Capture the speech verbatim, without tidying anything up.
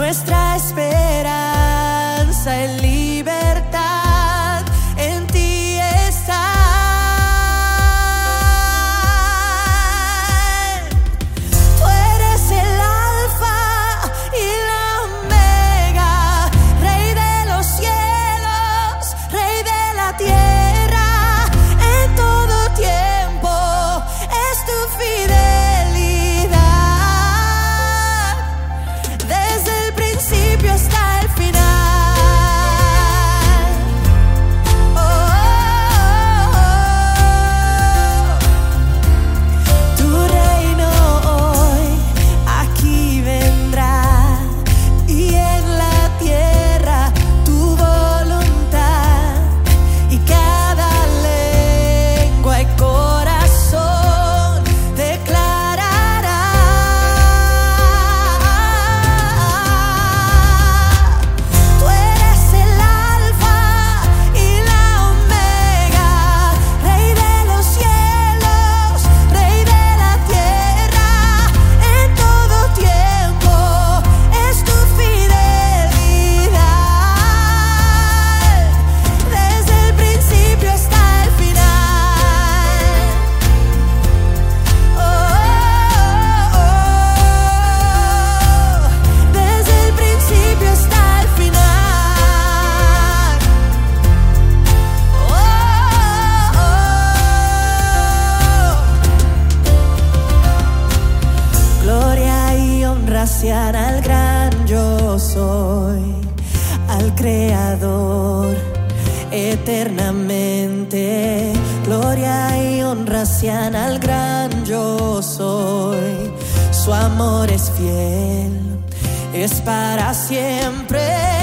nuestra esperanza en libertad, en ti está. Tú eres el alfa y la omega, Rey de los cielos, Rey de la tierra, en todo tiempo es tu fidelidad, desde el principio hasta el final. Oh, oh, oh. Tu reino hoy aquí vendrá, y en la tierra tu voluntad, y cada lengua y corazón declarará. Tú eres el alfa y la omega, Rey de los cielos, Rey de la tierra, en todo tiempo es tu fidelidad, desde el principio hasta el final. Oh, oh, oh, desde el principio hasta el final. Oh, oh, oh. Gloria y honra sean al gran yo soy, al Creador eternamente. Gloria y honra sean al gran yo soy. Su amor es fiel, es para siempre.